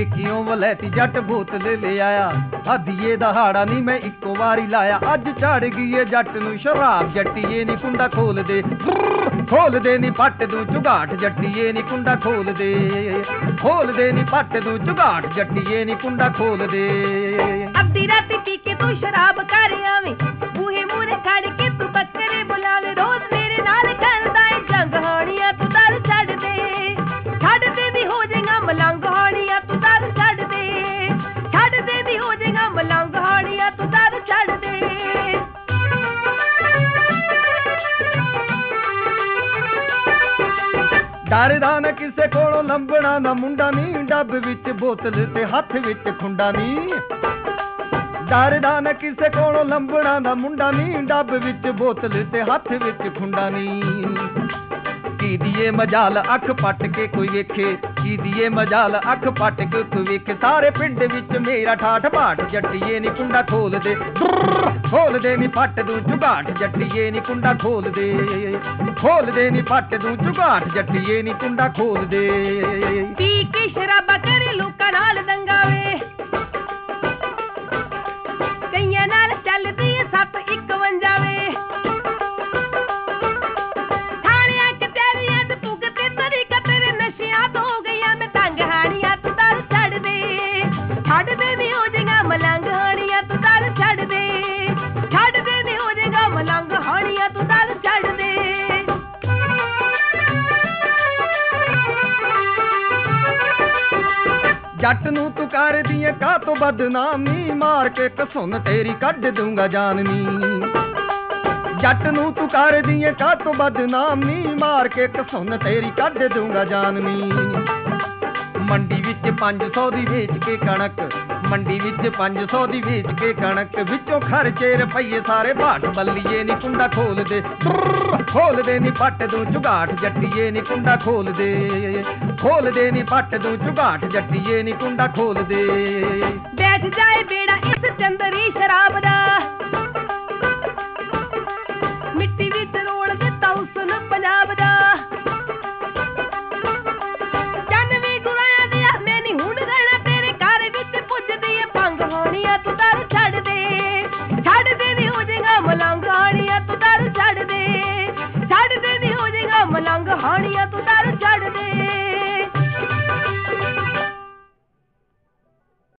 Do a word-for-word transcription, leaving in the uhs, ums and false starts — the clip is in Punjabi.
ਪੇਕਿਓਂ ਵਲੈਤੀ ਜੱਟ ਬੋਤਲ ਲੈ ਆਇਆ। ਆਧੀਏ ਦਹਾੜਾ ਨੀ ਮੈਂ ਇੱਕੋ ਵਾਰੀ ਲਾਇਆ। ਅੱਜ ਚੜ ਗਈ ਏ ਜੱਟ ਨੂੰ ਸ਼ਰਾਬ, ਜੱਟੀਏ ਨੀ ਕੁੰਡਾ ਖੋਲ ਦੇ, ਖੋਲ ਦੇ ਨੀ ਪੱਟ ਦੂੰ ਝੁਗਾਟ, ਜੱਟੀਏ ਨੀ ਕੁੰਡਾ ਖੋਲ ਦੇ, ਖੋਲ ਦੇ ਨੀ ਪੱਟ ਦੂੰ ਝੁਗਾਟ, ਜੱਟੀਏ ਨੀ ਕੁੰਡਾ ਖੋਲ ਦੇ। ਅੱਧੀ ਰਾਤੀ ਪੀ ਕੇ ਤੂੰ ਸ਼ਰਾਬ ਕਰ ਆਵੇਂ, ਬੂਹੇ ਮੂਹਰੇ ਖੜ ਕੇ ਤੂੰ ਬੱਕਰੇ ਬੁਲਾਵੇਂ। ਰੋਜ਼ ਮੇਰੇ ਨਾਲ ਕਰਦਾ ਏ ਜੰਗ, ਹਾਣੀਆਂ ਤੂੰ ਦਰ ਛੱਡ ਦੇ, ਛੱਡ ਦੇ ਨੀ ਹੋ ਜਾਏਗਾ ਮਲੰਗ, ਹਾਣੀਆਂ ਤੂੰ ਦਰ ਛੱਡ ਦੇ, ਛੱਡ ਦੇ ਨੀ ਹੋ ਜਾਏਗਾ ਮਲੰਗ, ਹਾਣੀਆਂ ਤੂੰ ਦਰ ਛੱਡ ਦੇ। ਡਰਦਾ ਨਾ ਕਿਸੇ ਕੋਲੋਂ ਲੰਬਣਾ ਨਾ ਮੁੰਡਾ ਨੀ, ਡੱਬ ਵਿੱਚ ਬੋਤਲ ਤੇ ਹੱਥ ਵਿੱਚ ਖੁੰਡਾ ਨੀ। ਡਰਦਾ ਨਾ ਕਿਸੇ ਕੋਲੋਂ ਲੰਬਣਾ ਨਾ ਮੁੰਡਾ ਨੀ, ਡੱਬ ਵਿੱਚ ਬੋਤਲ ਤੇ ਹੱਥ ਵਿੱਚ ਖੁੰਡਾ ਨੀ। ਕੀ ਦੀਏ ਮਜਾਲ ਅੱਖ ਪੱਟ ਕੇ ਕੋਈ ਵੇਖੇ, ਕੀ ਦੀਏ ਮਜਾਲ ਅੱਖ ਪੱਟ ਕੇ ਕੋਈ ਵੇਖੇ। ਸਾਰੇ ਪਿੰਡ ਵਿੱਚ ਮੇਰਾ ਠਾਠ ਬਾਠ, ਜੱਟੀਏ ਨੀ ਕੁੰਡਾ ਖੋਲ ਦੇ, ਖੋਲ ਦੇ ਨੀ ਪੱਟ ਦੂੰ ਝੁਗਾਟ, ਜੱਟੀਏ ਨੀ ਕੁੰਡਾ ਖੋਲ ਦੇ, ਖੋਲ ਦੇ ਨੀ ਪੱਟ ਦੂੰ ਝੁਗਾਟ, ਜੱਟੀਏ ਨੀ ਕੁੰਡਾ ਖੋਲ ਦੇ। ਪੀ ਕੇ ਸ਼ਰਾਬਾ ਕਰੇ ਲੋਕਾਂ ਨਾਲ ਦੰਗਾ ਵੇ, ਕਈਆਂ ਨਾਲ ਚੱਲਦੀ ਏ ਸੱਤ ਇਕਵੰਜਾ ਵੇ। ਥਾਣਿਆਂ ਕਚਹਿਰੀਆਂ ਚ ਭੁਗਤੇ ਤਰੀਕਾ ਤੇਰੇ ਨਸ਼ਿਆਂ ਤੋਂ ਹੋ ਗਈਆਂ ਮੈਂ ਤੰਗ, ਹਾਣੀਆਂ ਤੂੰ ਦਰ ਛੱਡ ਦੇ, ਛੱਡ ਦੇ ਨੀ ਹੋ ਜਾਏਗਾ ਮਲੰਗ, ਹਾਣੀਆਂ ਤੂੰ ਦਰ ਛੱਡ ਦੇ, ਛੱਡ ਦੇ ਨੀ ਹੋ ਜਾਏਗਾ ਮਲੰਗ, ਹਾਣੀਆਂ ਤੂੰ ਦਰ ਛੱਡ ਦੇ। ਜੱਟ ਨੂੰ ਤੂੰ ਕਰਦੀ ਏ ਕਾਹ ਤੋਂ ਬਦਨਾਮੀ, ਮਾਰ ਕੇ ਕਸੁੰਨ ਤੇਰੀ ਕੱਢ ਦੂੰਗਾ ਜਾਨ ਨੀ। ਜੱਟ ਨੂੰ ਤੂੰ ਕਰਦੀ ਏ ਕਾਹ ਤੋਂ ਬਦਨਾਮੀ, ਮਾਰ ਕੇ ਕਸੁੰਨ ਤੇਰੀ ਕੱਢ ਦੂੰਗਾ ਜਾਨ ਨੀ। ਮੰਡੀ ਵਿੱਚ ਪੰਜ ਸੌ ਦੀ ਵੇਚ ਕੇ ਕਣਕ, ਮੰਡੀ ਵਿੱਚ ਪੰਜ ਸੌ ਦੀ ਵੇਚ ਕੇ ਕਣਕ, ਵਿੱਚੋਂ ਖਰਚੇ ਰੁਪਈਏ ਸਾਰੇ ਬਾਟ, ਬੱਲੀਏ ਨੀ ਕੁੰਡਾ ਖੋਲ ਦੇ, ਖੋਲ ਦੇ ਨੀ ਪੱਟ ਦੂੰ ਝੁਗਾਟ, ਜੱਟੀਏ ਨੀ ਕੁੰਡਾ ਖੋਲ ਦੇ, ਖੋਲ ਦੇ ਨੀ ਪੱਟ ਦੂੰ ਝੁਗਾਟ, ਜੱਟੀਏ ਨੀ ਕੁੰਡਾ ਖੋਲ ਦੇ। ਬੈਠ ਜਾਏ ਬੇੜਾ ਇਸ ਚੰਦਰੀ ਸ਼ਰਾਬ ਦਾ,